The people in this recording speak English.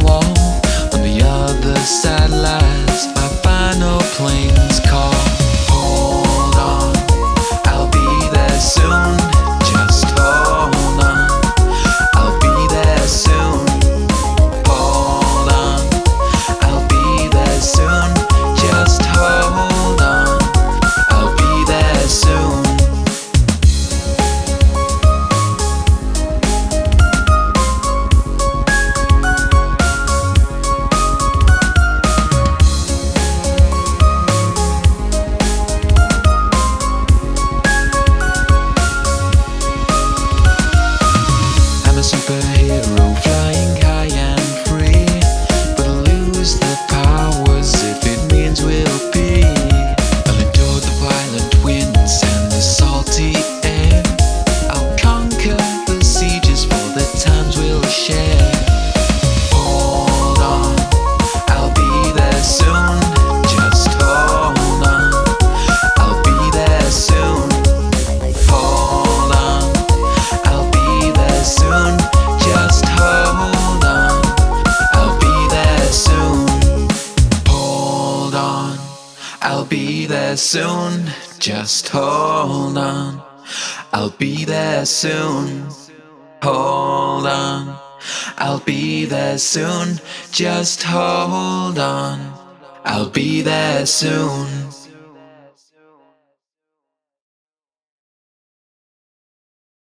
wall. On the other side lies my final plane's call. Hold on, I'll be there soon. Just hold on, I'll be there soon. Hold on, I'll be there soon. Just hold on, I'll be there soon. I'm a superhero flying high and free, but I'll lose the powers if it means we'll be. I'll endure the violent winds and the salty air. I'll conquer the sieges for the times we'll share. Hold on, I'll be there soon. Just hold on, I'll be there soon. Hold on, I'll be there soon. Just hold on, I'll be there soon. Hold on, I'll be there soon. Just hold on, I'll be there soon. Hold on, I'll be there soon. Just hold on, I'll be there soon.